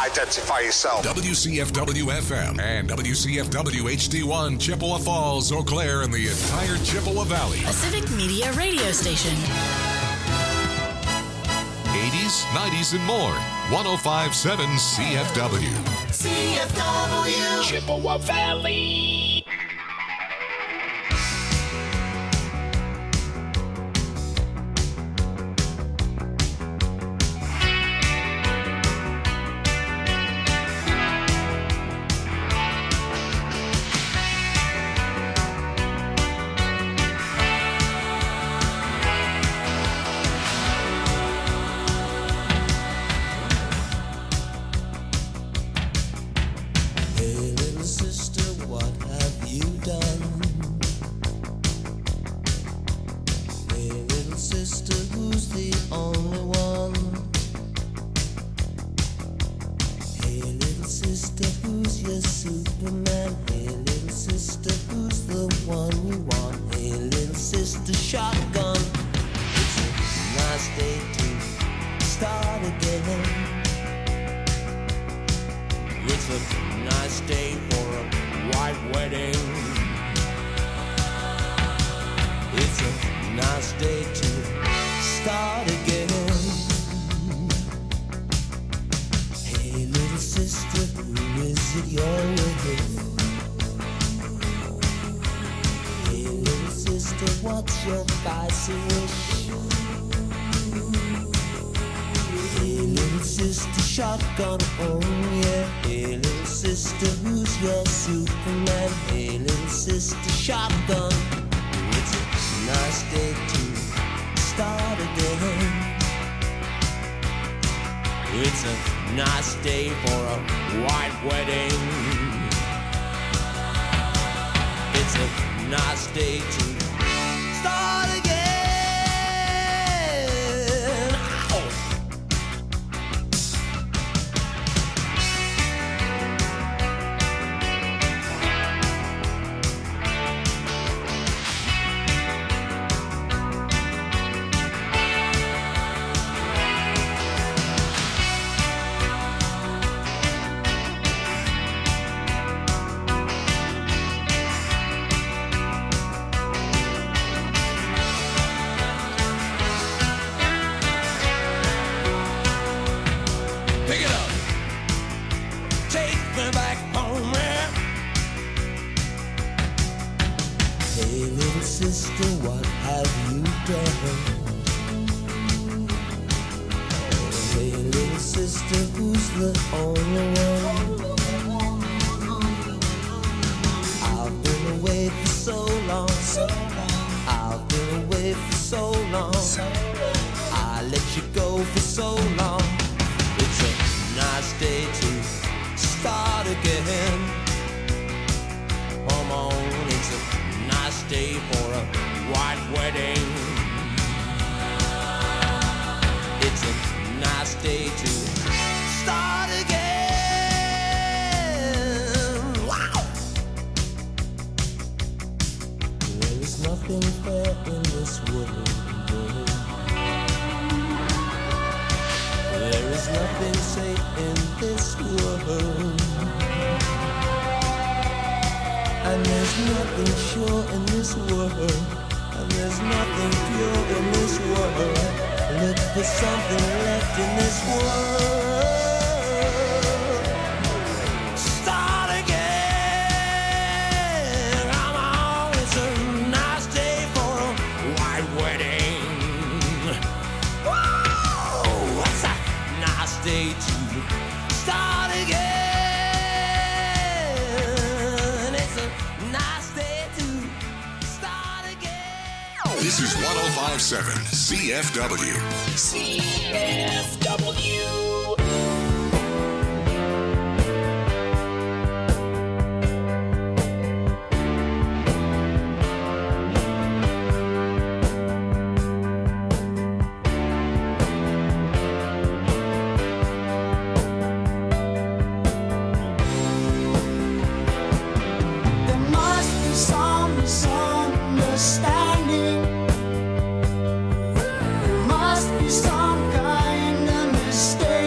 identify yourself. WCFW-FM and WCFW-HD1, Chippewa Falls, Eau Claire, and the entire Chippewa Valley. A civic media radio station. 80s, 90s, and more. 105.7 CFW. CFW. Chippewa Valley. This is 105.7 CFW. CFW. Some kind of mistake.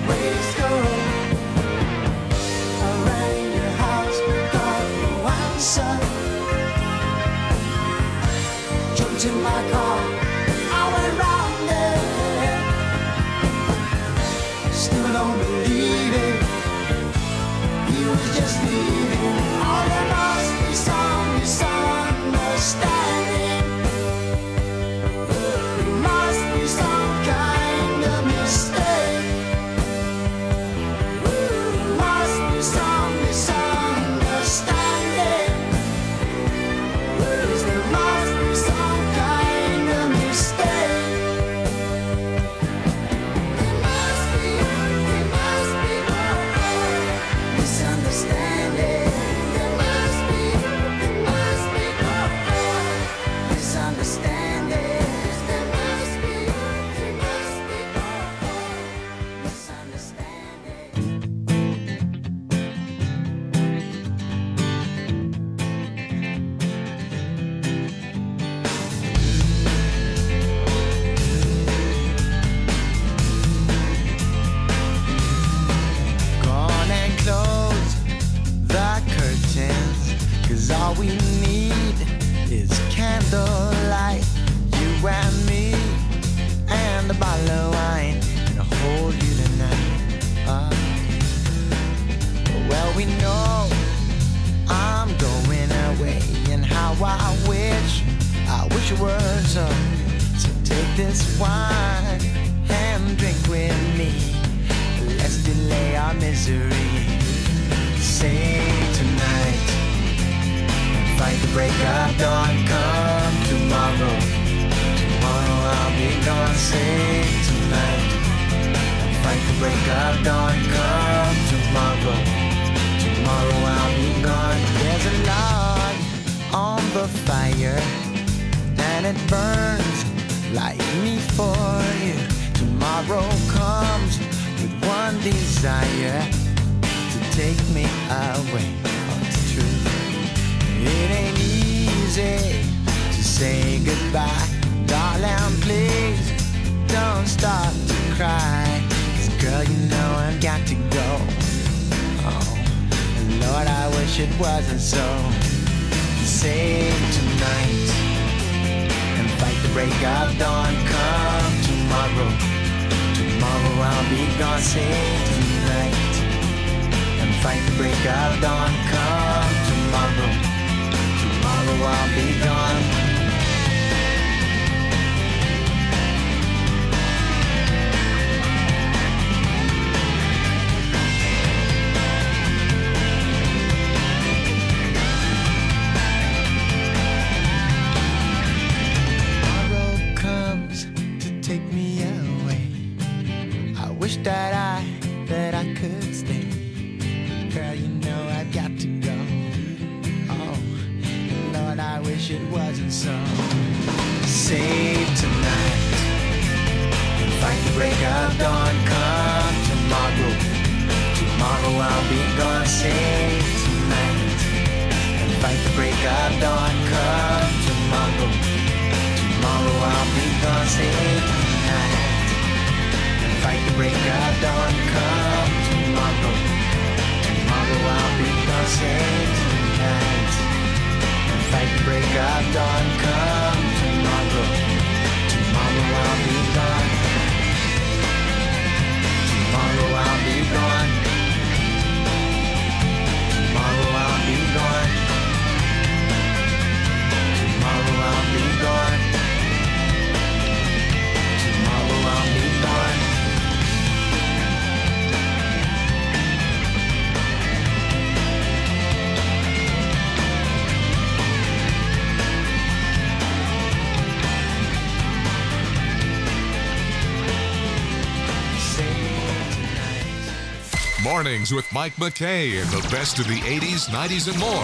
Mornings with Mike McKay and the best of the 80s, 90s, and more.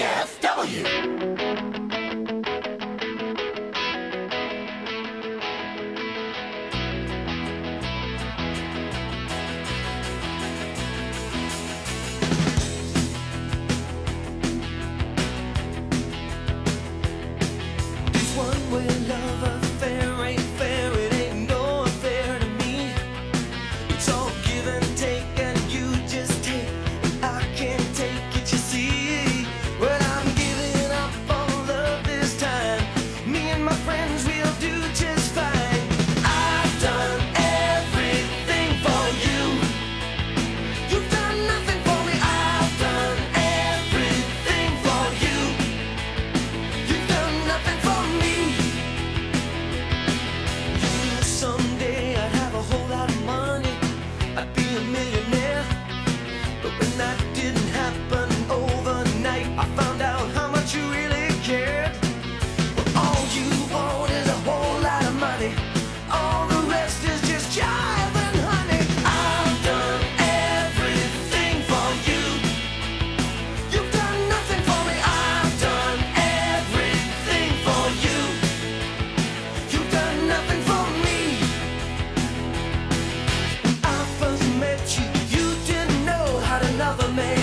CFW. Give and a millionaire. But when that didn't happen overnight, I found out how much you really cared. Well, all you want is a whole lot of money. All the rest is just jive and honey. I've done everything for you. You've done nothing for me. I've done everything for you. You've done nothing for me. When I first met you, you didn't know how to love a man.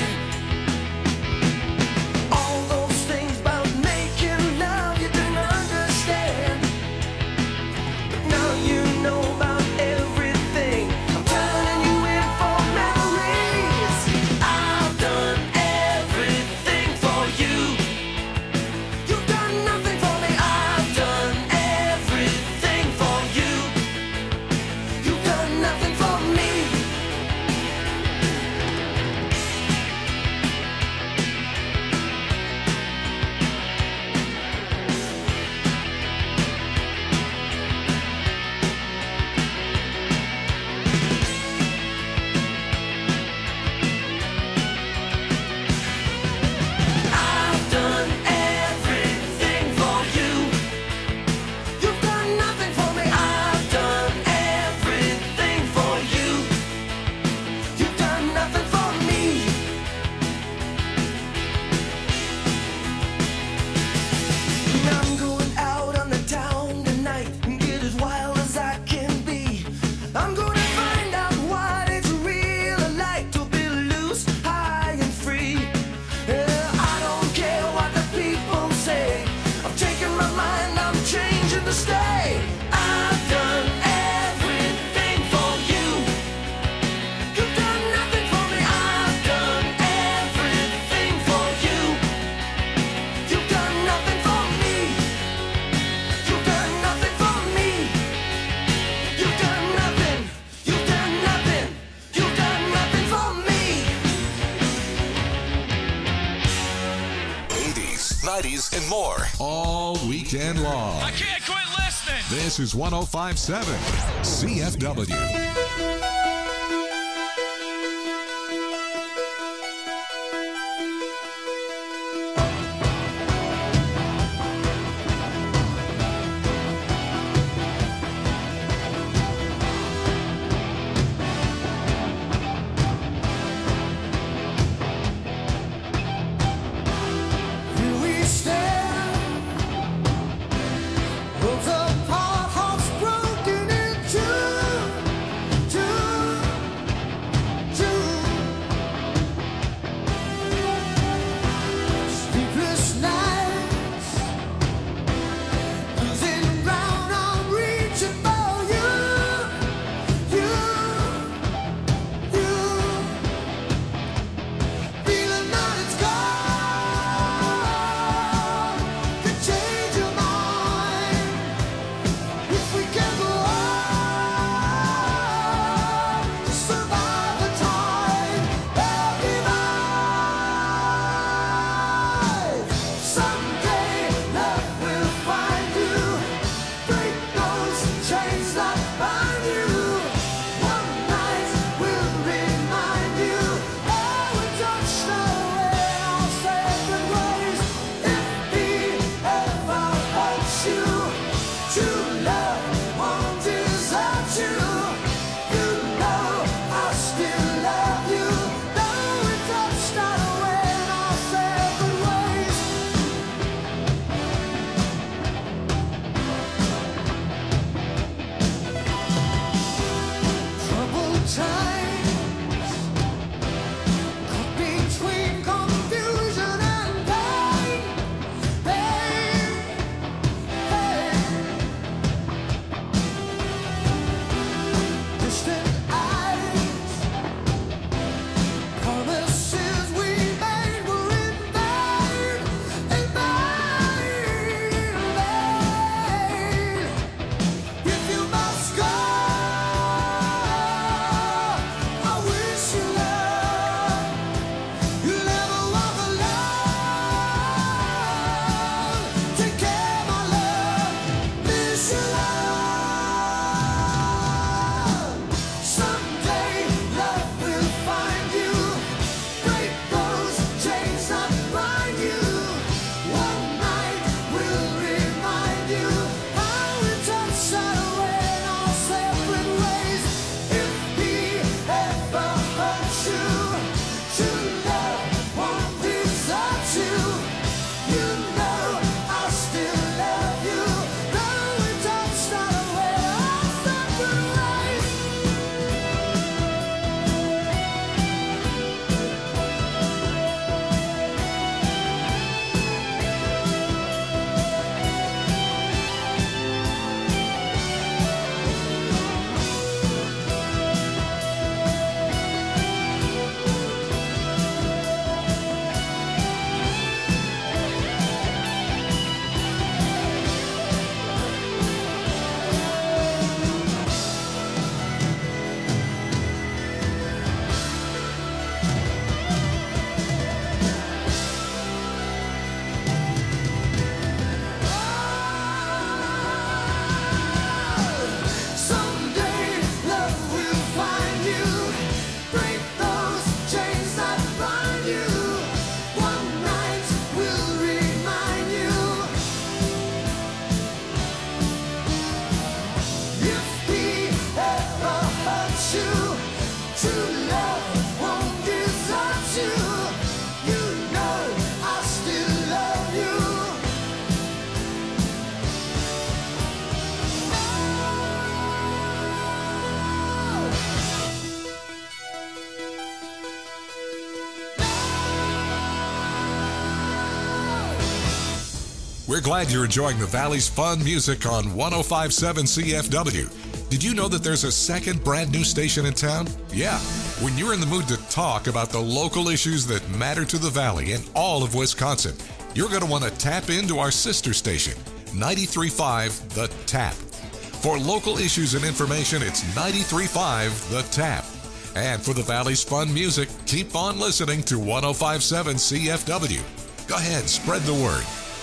All those things about making love you didn't understand. But now you know about everything. I'm turning you in for memories. I've done everything for you. You've done nothing for me. I've done everything for you. You've done nothing for me. I've done everything for you. You've done nothing for me. I've done everything for you. You've done nothing for me. And I'm going out on the town tonight and get as wild as I can be. I'm gonna find out what it's really like to be loose, high and free. I don't care what the people say. I'm taking my mind, I'm changing to stay. I've done everything for you. You've done nothing for me. I've done everything for you. You've done nothing for me. You've done nothing for me. You've done nothing. You've done nothing. You've done nothing for me. 80s, 90s, and more. All weekend long. I can't quit listening. This is 105.7 CFW. We stand, worlds apart, hearts broken in two. True love won't desert you. You know I still love you. We're glad you're enjoying the Valley's fun music on 105.7 CFW. Did you know that there's a second brand new station in town? Yeah. When you're in the mood to talk about the local issues that matter to the Valley and all of Wisconsin, you're going to want to tap into our sister station, 93.5 The Tap. For local issues and information, it's 93.5 The Tap. And for the Valley's fun music, keep on listening to 105.7 CFW. Go ahead, spread the word.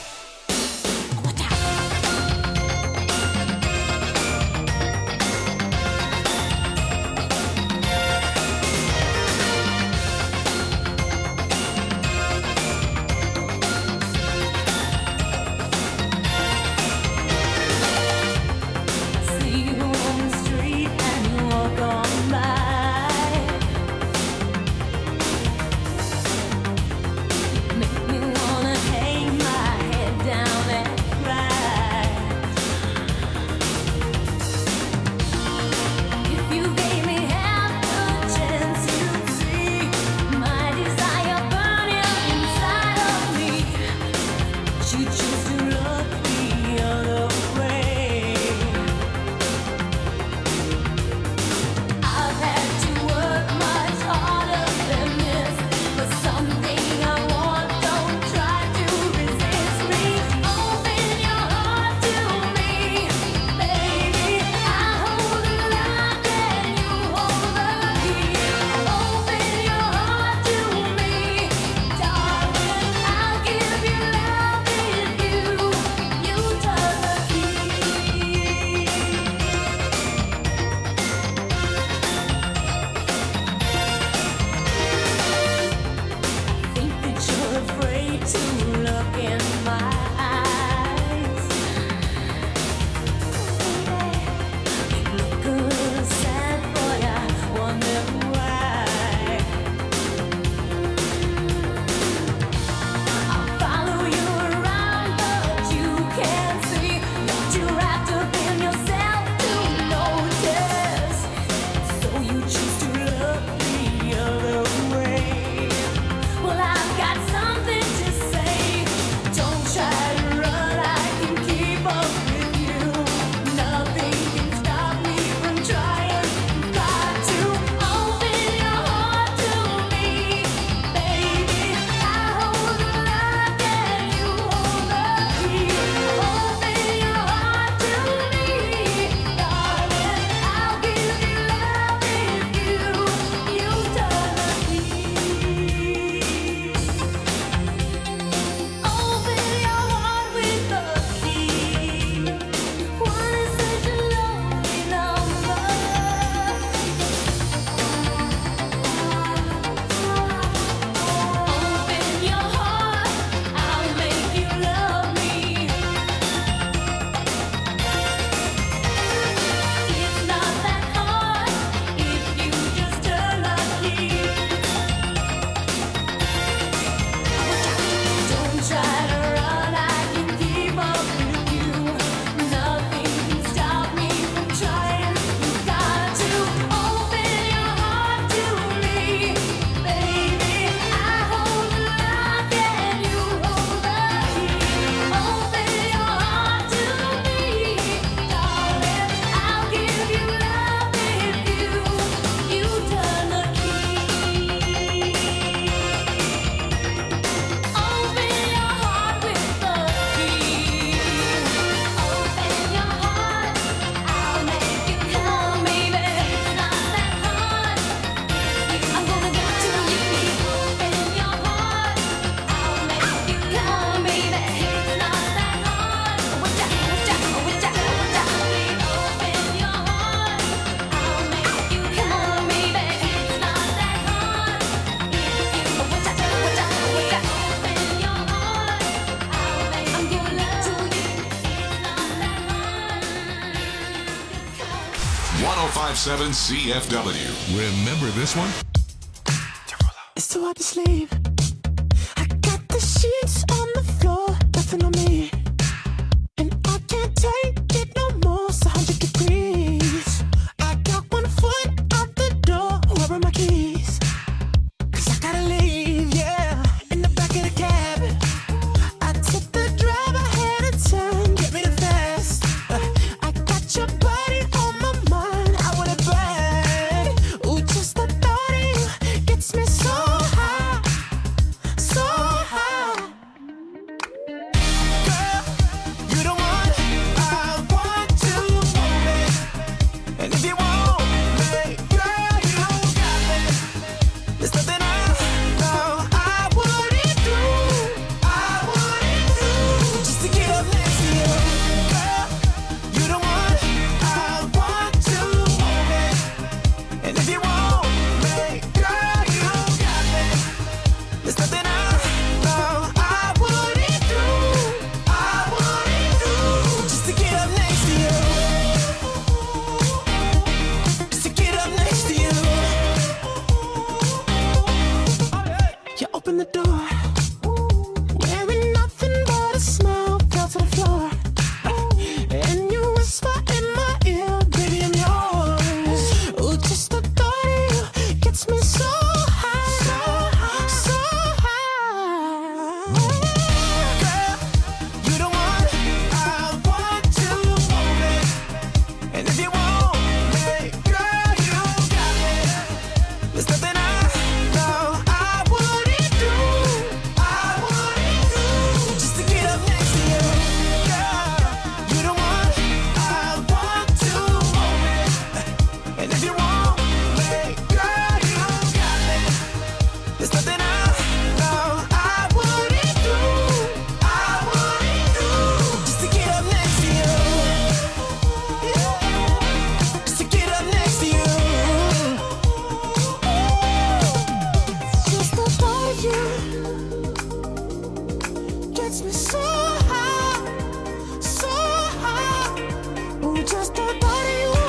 See you on the street and you walk on by. Make me wanna hang my 1057 CFW. Remember this one? It's too hard to sleep. I got the sheets on the floor, nothing on me. And I can't take it no more, it's 100 degrees. I got one foot out the door, where are my keys? 'Cause I gotta leave, yeah, in the back of the cab. I took the drive ahead of time, get me the fast. I got your body on my mind, I want it bad. Ooh, just the thought of you gets me so high, so high. Girl, you the one I want to hold me. And if you want me, girl, you got me. There's nothing I know I wouldn't do, just to get up next to you. Girl, you the one I want to hold me. And if you want me, girl, you got me. There's nothing I know I wouldn't do, just to get up next to you. Just to get up next to you. You open the door, wearing nothing but a smile, fell to the floor. And you whisper in my ear, baby, I'm yours. Ooh, just the thought of you gets me so high, so high. Girl, you the one I want to hold me. And if you want me, girl, you got me. There's nothing I know I wouldn't do, just to get up next to you. Girl, you the one I want to hold me. And if you want me, girl, you got me. There's nothing I know I wouldn't do, just to get up next to you. Just to get up next to you. Just the thought of you gets me so high, so high. Ooh, just the thought of you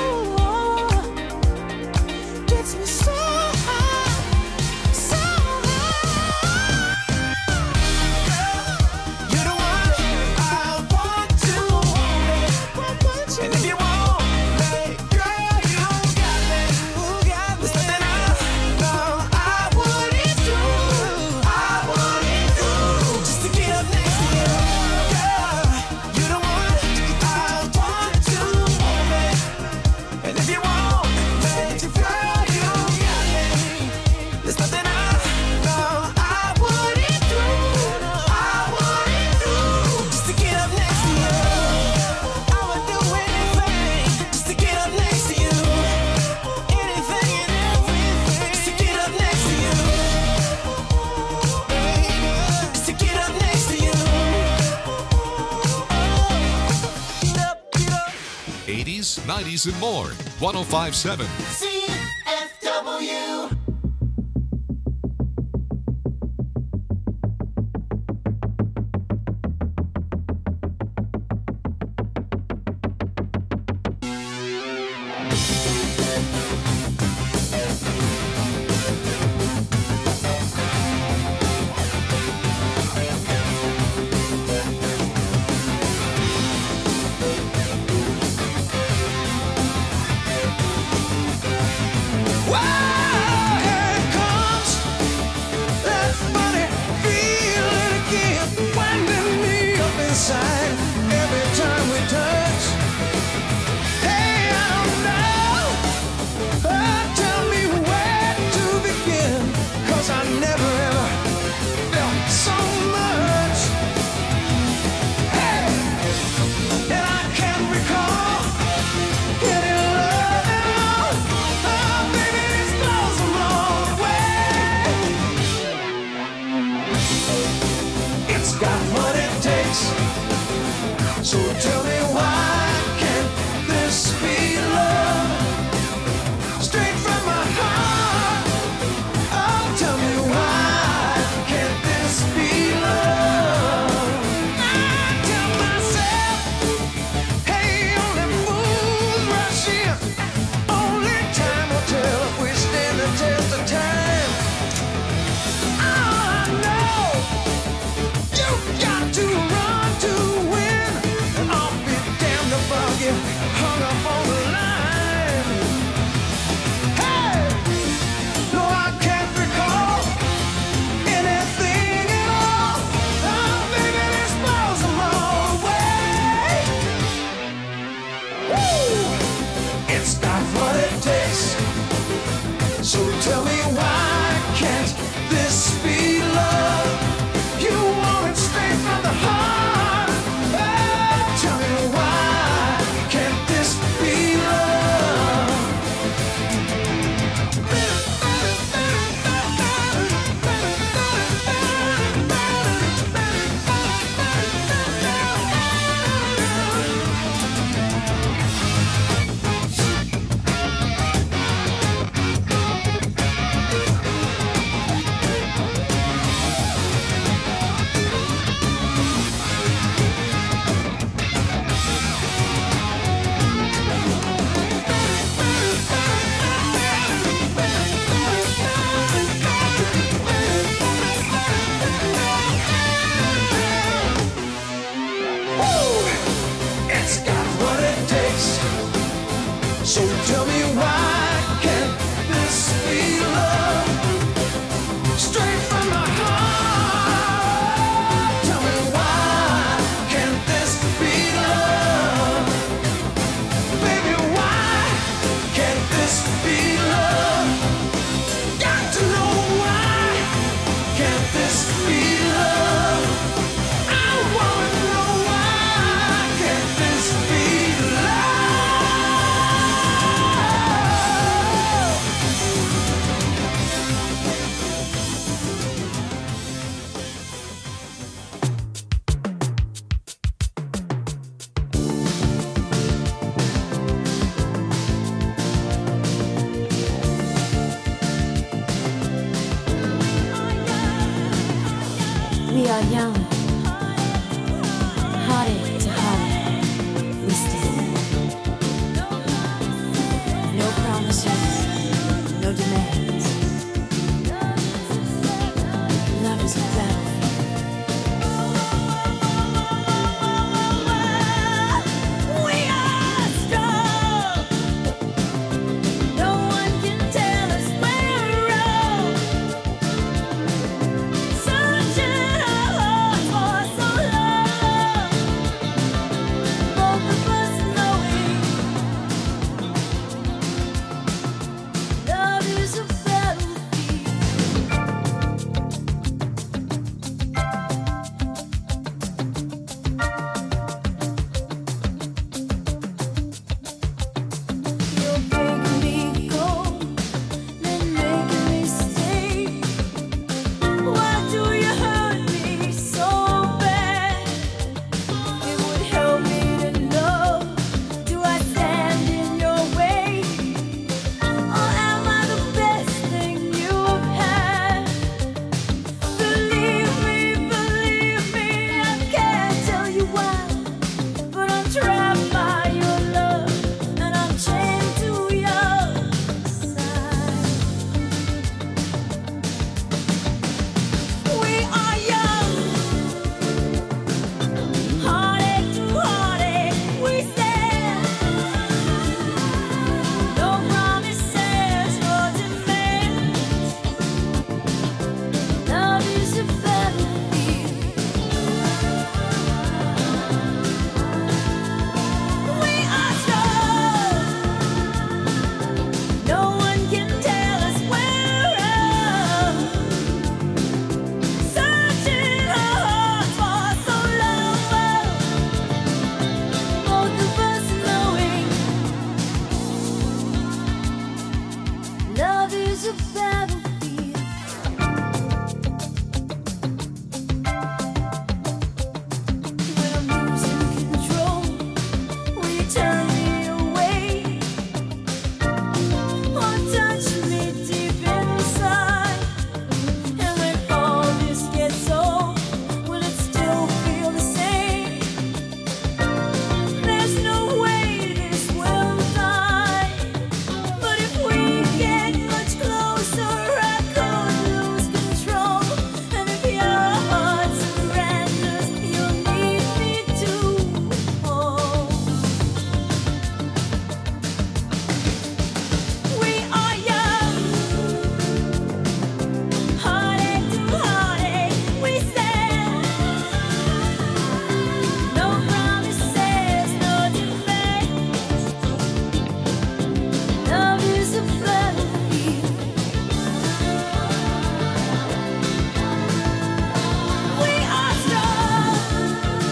gets me so high, so high. You're the one I want to hold me. And if you want me, girl, you got me. There's nothing I know I wouldn't do, just to get up next to you. Girl, you're the one I want to hold me. And if you want me, girl, you got me. There's nothing I know I wouldn't do, just to get up next to you. I would do anything just to get up next to you. Anything and everything just to get up next to you. Just to get up next to you. Get up. 80s, 90s, and more. 1057. CFW. We are young, heartache to heartache, we stand. No promises, no demands. Love is a battlefield. We are strong. No one can tell us we're wrong. Searching our hearts for so long. Both of us knowing love is a battlefield. You're making me go, then making me stay. Why do you hurt me so bad? It would help me to know. Do I stand in your way, or am I the best thing you've had? Believe me, I can't tell you why, but I'm trapped by your love, and I'm chained to your side. We are young, heartache to heartache, we stand. No promises, no demands. Love is a battlefield. We are strong. No one can tell us we're wrong. Searching our hearts for so long. Both of us knowing love is a battlefield. When I'm losing control, will you turn me away, or touch me deep inside? And when all this gets old, will it still feel the same? There's no way this will die, but if we get much closer, I could lose control. And if your heart surrenders, you'll need me to hold. We are young, heartache to heartache, we stand. No promises, no demands. Love is a battlefield. We are strong.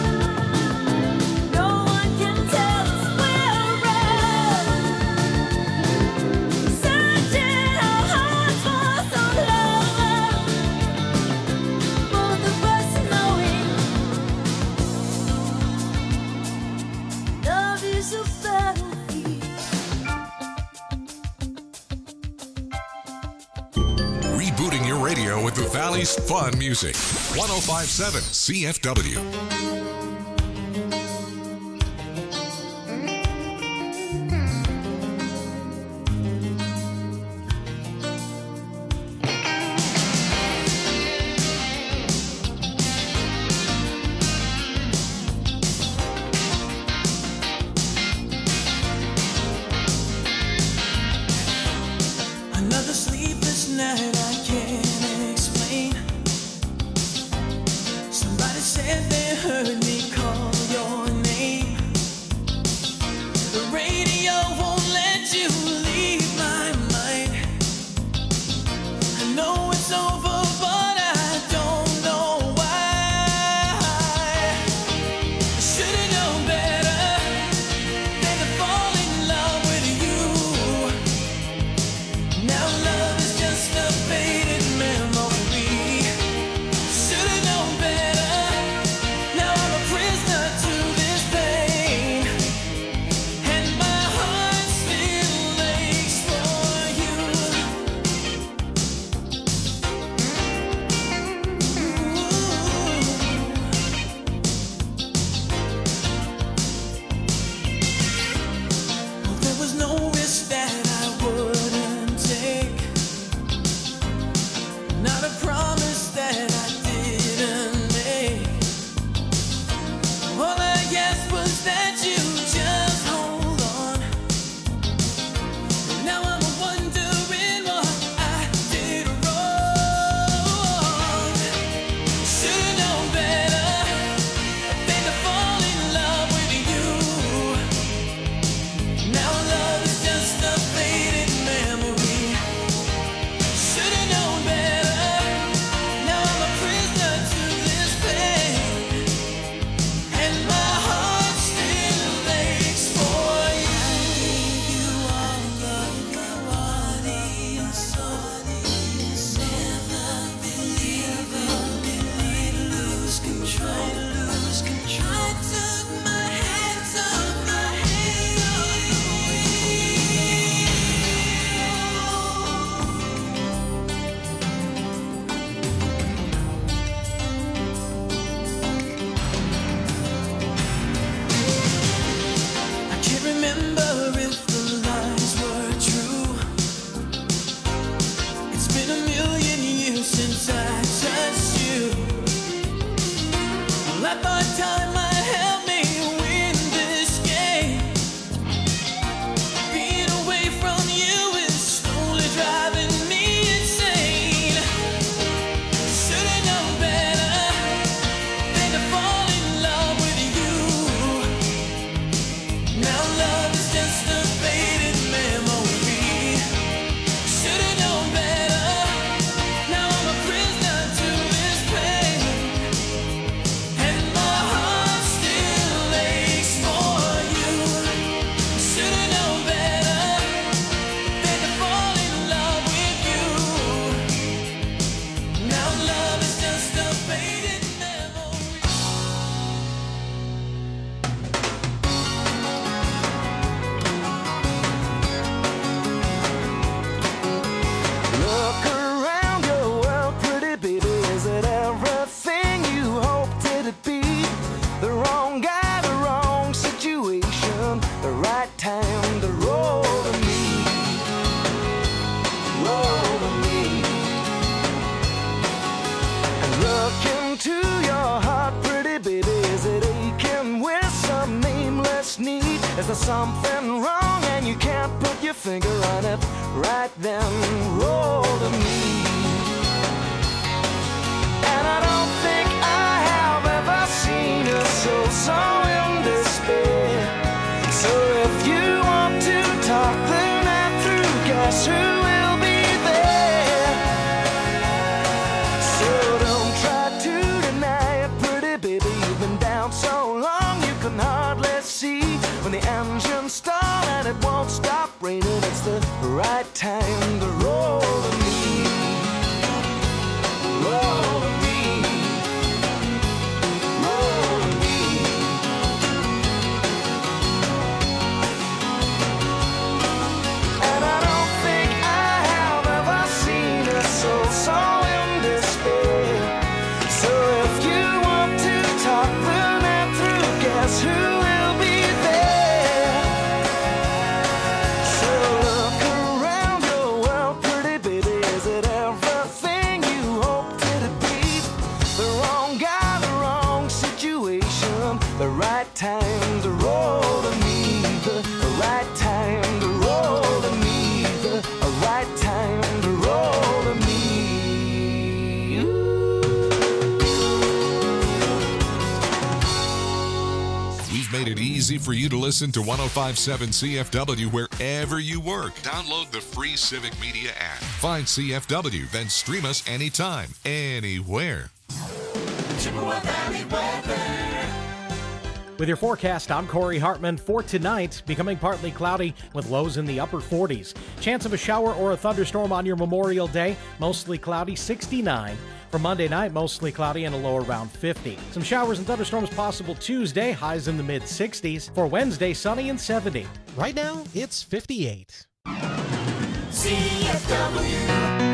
No one can tell us we're wrong. Searching our hearts for so long. Both of us knowing love is a battlefield. Rebooting your radio with the Valley's fun music. 1057 CFW. Another sleepless night I can't explain. Somebody said they heard me call your name. The radio won't let you leave my mind. I know it's over, but I don't know why. I should've known better than to fall in love with you. Now love is just a faded memory. Should've known better. Now I'm a prisoner to this pain, and my heart still aches for you. there's something wrong and you can't put your finger on it right then, roll to me. And I don't think I have ever seen a soul so in despair. So if you want to talk the night through, guess who will be there? So don't try to deny it, pretty baby. You've been down so long you can hardly see. When the engine stall and it won't stop raining, it's the right time to roll to me. Roll to me. Roll to me. And I don't think I have ever seen a soul so in despair. So if you want to talk the night through, guess who will be there? So look around your world, pretty baby. Is it everything you hoped it'd be? The wrong guy, the wrong situation, the right time to roll to me. The right time to roll to me. The right time to roll to me. We've made it easy for you to listen to 105.7 CFW wherever you work. Download the free Civic Media app. Find CFW, then stream us anytime, anywhere. Chippewa Valley weather. With your forecast, I'm Corey Hartman. For tonight, becoming partly cloudy with lows in the upper 40s. Chance of a shower or a thunderstorm on your Memorial Day. Mostly cloudy, 69. For Monday night, mostly cloudy and a low around 50. Some showers and thunderstorms possible Tuesday, highs in the mid-60s. For Wednesday, sunny and 70. Right now, it's 58. CFW.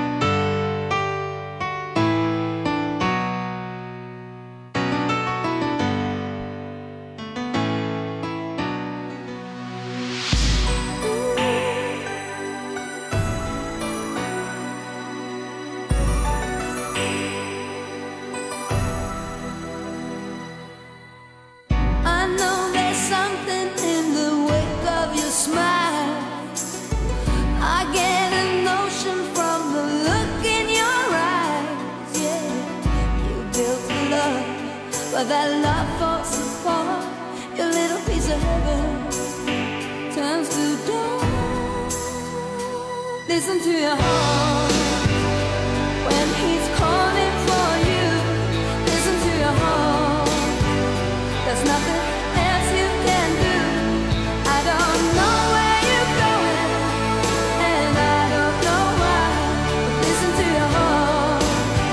I know there's something in the wake of your smile. I get a notion from the look in your eyes. Yeah, you built a love, but that love falls apart. Your little piece of heaven turns to dawn. Listen to your heart when he's calling for you. Listen to your heart. There's nothing else you can do. I don't know where you're going, and I don't know why. But listen to your heart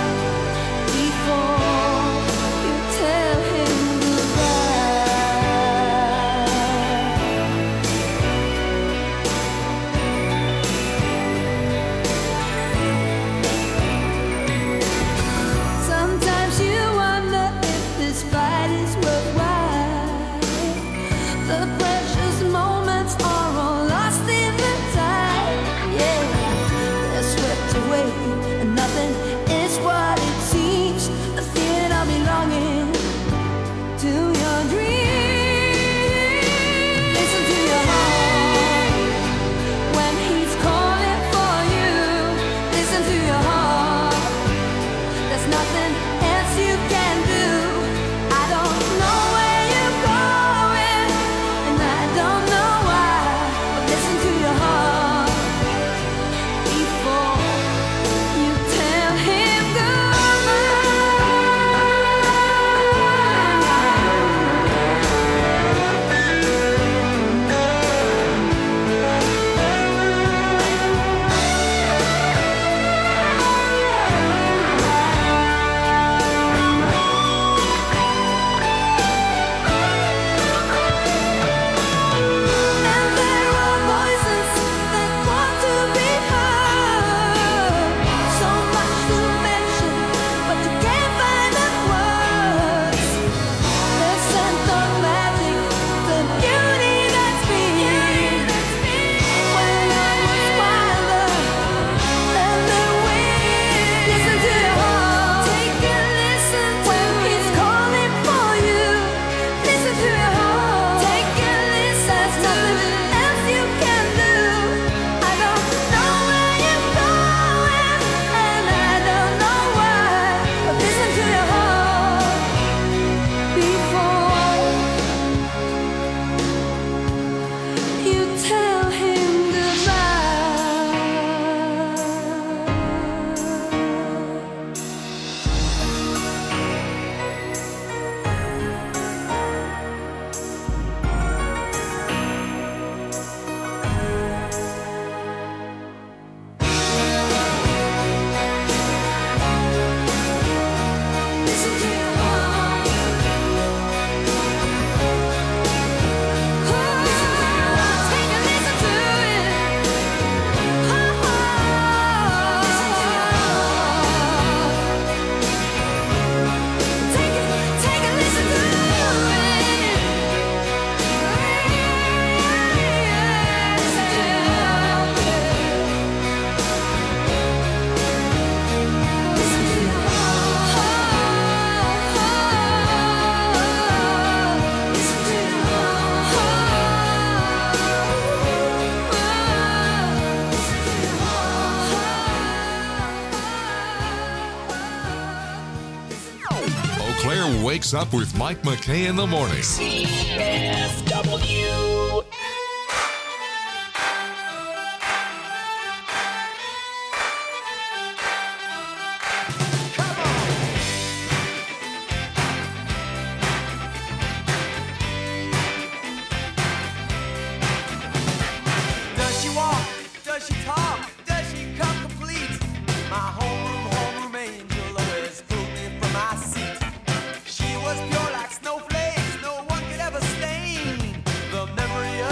before you tell him goodbye. Sometimes you wonder if this fight is worthwhile. The precious moments are all lost in the tide. Yeah, they're swept away, and nothing is what it seems. The feeling of belonging to your dreams. Listen to your heart when he's calling for you. Listen to your heart. There's nothing else you can do. I don't know where you're going, and I don't know why. But listen to your heart before you tell him goodbye. Claire wakes up with Mike McKay in the morning. CFW. Does she walk? Does she talk? Does she come complete? My homeroom angel always pulled me from my seat. She was pure like snowflakes, no one could ever stain the memory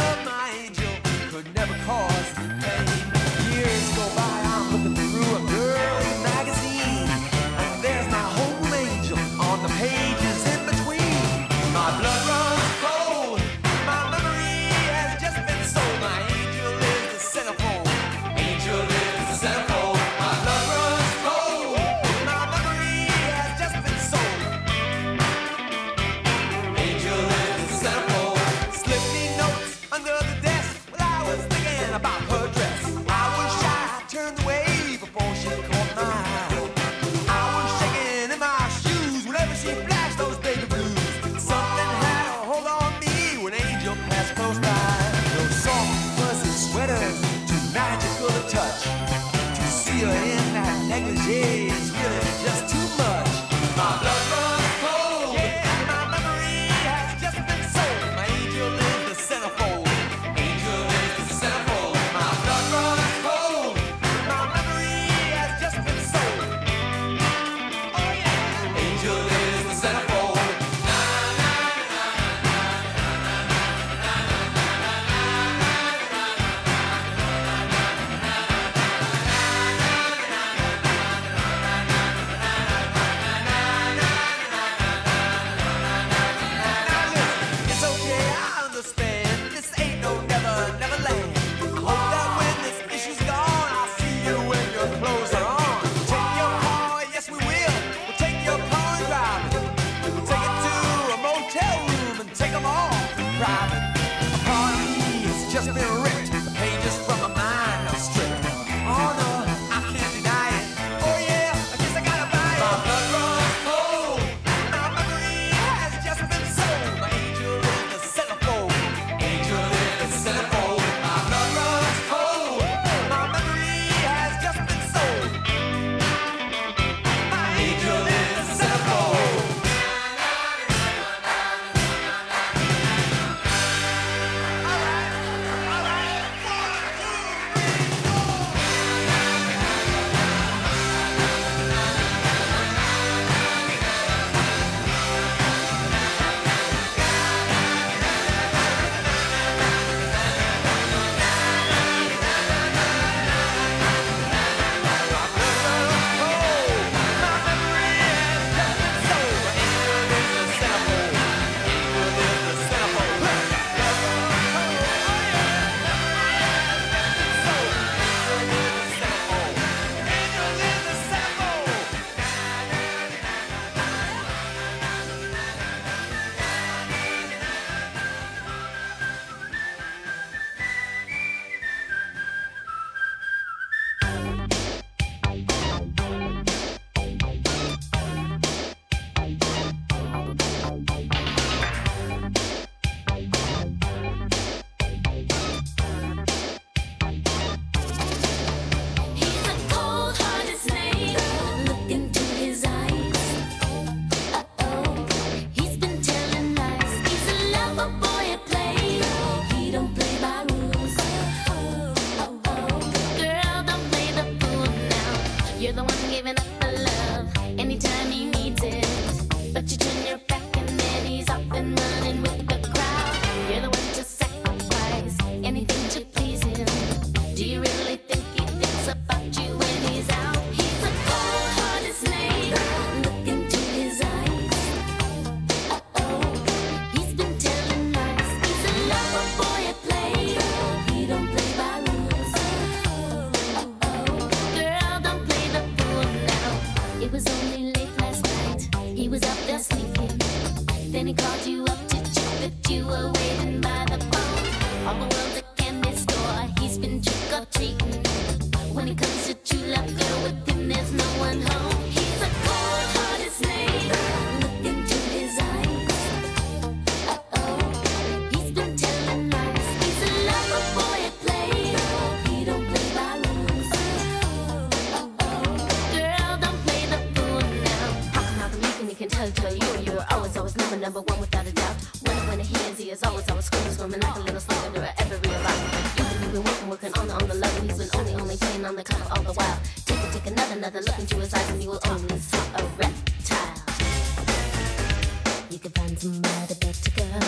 number one without a doubt. When it hands, he is always screaming like a little slug under every about. Even you've been working on the love, and he's been only playing on the cover all the while. Take another look into his eyes, and you will only see a reptile. You could find somebody better, girl.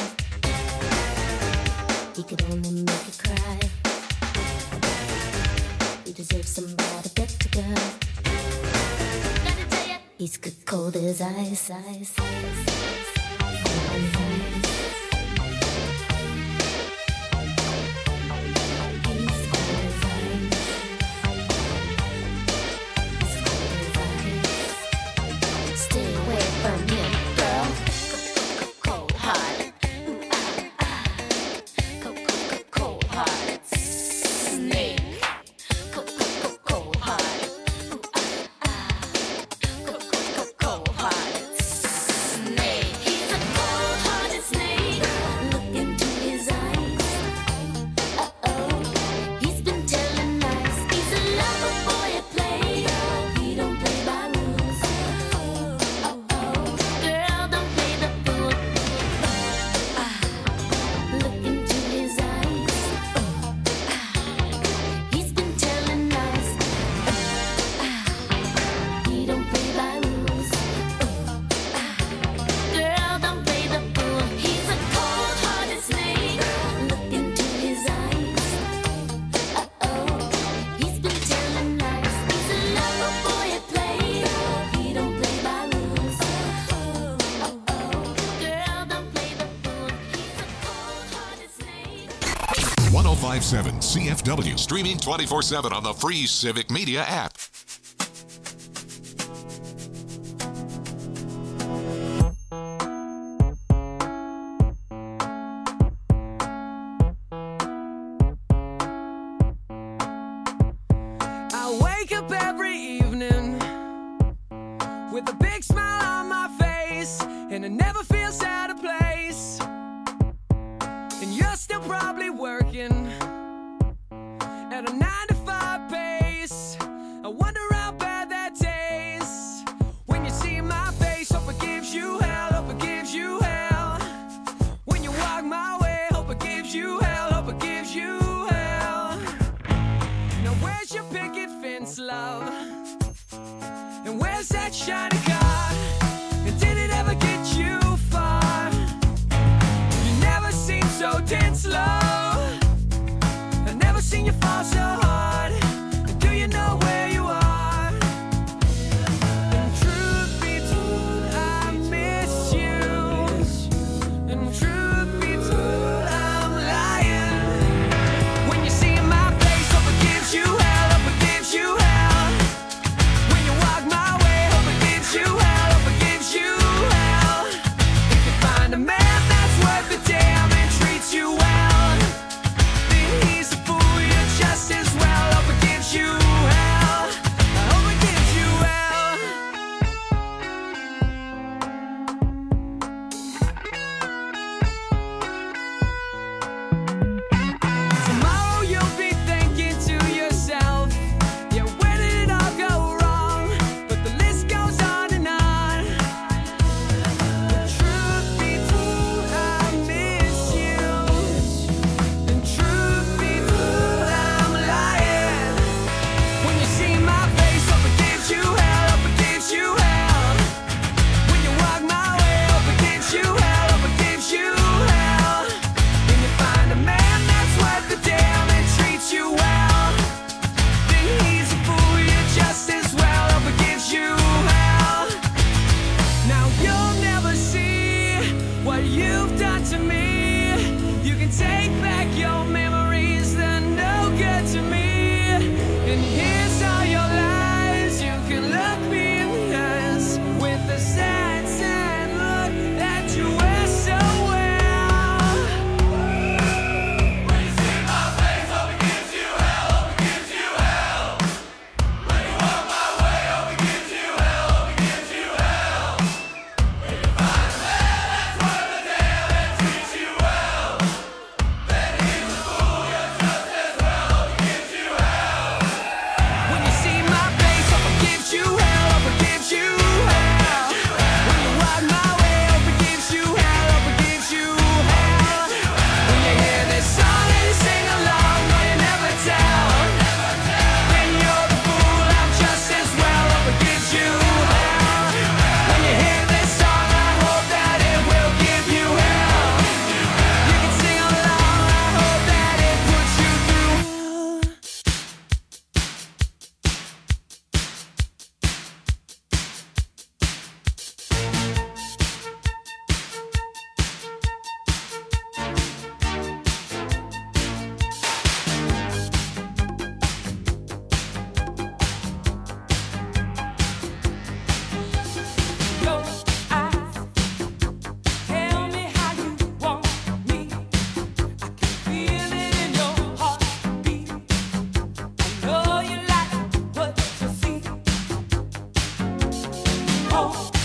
He could only make you cry. You deserve somebody better, girl. Gotta tell ya, he's good cold as ice. Stay away from him, girl. Cold-hearted. Cold-hearted snake. Cold-hearted. Cold-hearted snake. He's a cold-hearted snake. Look into his eyes. He's been telling lies. He's a lover boy at play. He don't play by rules. Girl, don't play the fool. Look into his eyes. He's been telling lies. He don't play by rules. Girl, don't play the fool. He's a cold-hearted snake. Look into his eyes. He's been telling lies. He's a lover boy at play. He don't play by rules. Girl, don't play the fool. He's a cold-hearted snake. 1057 CFW, streaming 24/7 on the free Civic Media app. I wake up every evening with a big smile on my face, and it never feels out of place. And you're still probably working at a 9-to-5 pace. I wonder how bad that tastes when you see my face. Hope it gives you hell, hope it gives you hell. When you walk my way, hope it gives you hell, hope it gives you hell. Now where's your picket fence, love? And where's that shiny car? And did it ever get you far? You never seem so tense, love. I've never seen you fall so hard. And do you know where you are? And truth be told, I miss you. And truth be told, I'm lying. When you see my face, hope it gives you hell, hope it gives you hell. When you walk my way, hope it gives you ho.